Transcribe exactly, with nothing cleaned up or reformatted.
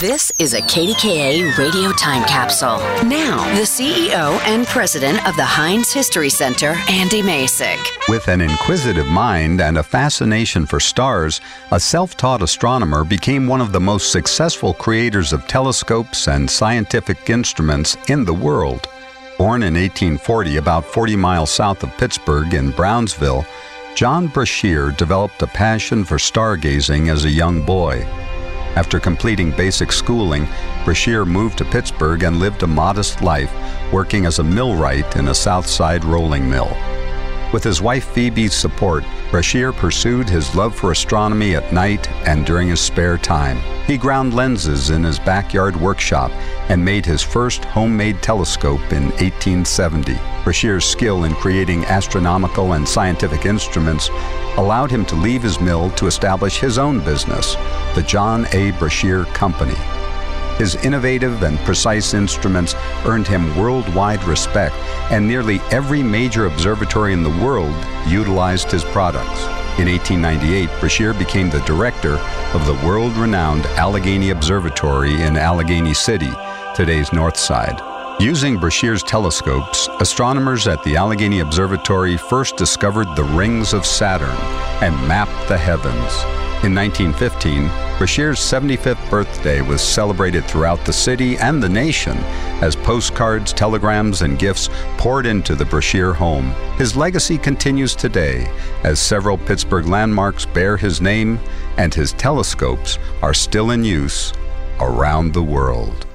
This is a K D K A radio time capsule. Now, the C E O and president of the Heinz History Center, Andy Masich. With an inquisitive mind and a fascination for stars, a self-taught astronomer became one of the most successful creators of telescopes and scientific instruments in the world. Born in eighteen forty, about forty miles south of Pittsburgh in Brownsville, John Brashear developed a passion for stargazing as a young boy. After completing basic schooling, Brashear moved to Pittsburgh and lived a modest life, working as a millwright in a South Side rolling mill. With his wife Phoebe's support, Brashear pursued his love for astronomy at night and during his spare time. He ground lenses in his backyard workshop and made his first homemade telescope in eighteen seventy. Brashear's skill in creating astronomical and scientific instruments allowed him to leave his mill to establish his own business, the John A. Brashear Company. His innovative and precise instruments earned him worldwide respect, and nearly every major observatory in the world utilized his products. In eighteen ninety-eight, Brashear became the director of the world-renowned Allegheny Observatory in Allegheny City, today's North Side. Using Brashear's telescopes, astronomers at the Allegheny Observatory first discovered the rings of Saturn and mapped the heavens. In nineteen fifteen, Brashear's seventy-fifth birthday was celebrated throughout the city and the nation as postcards, telegrams, and gifts poured into the Brashear home. His legacy continues today as several Pittsburgh landmarks bear his name, and his telescopes are still in use around the world.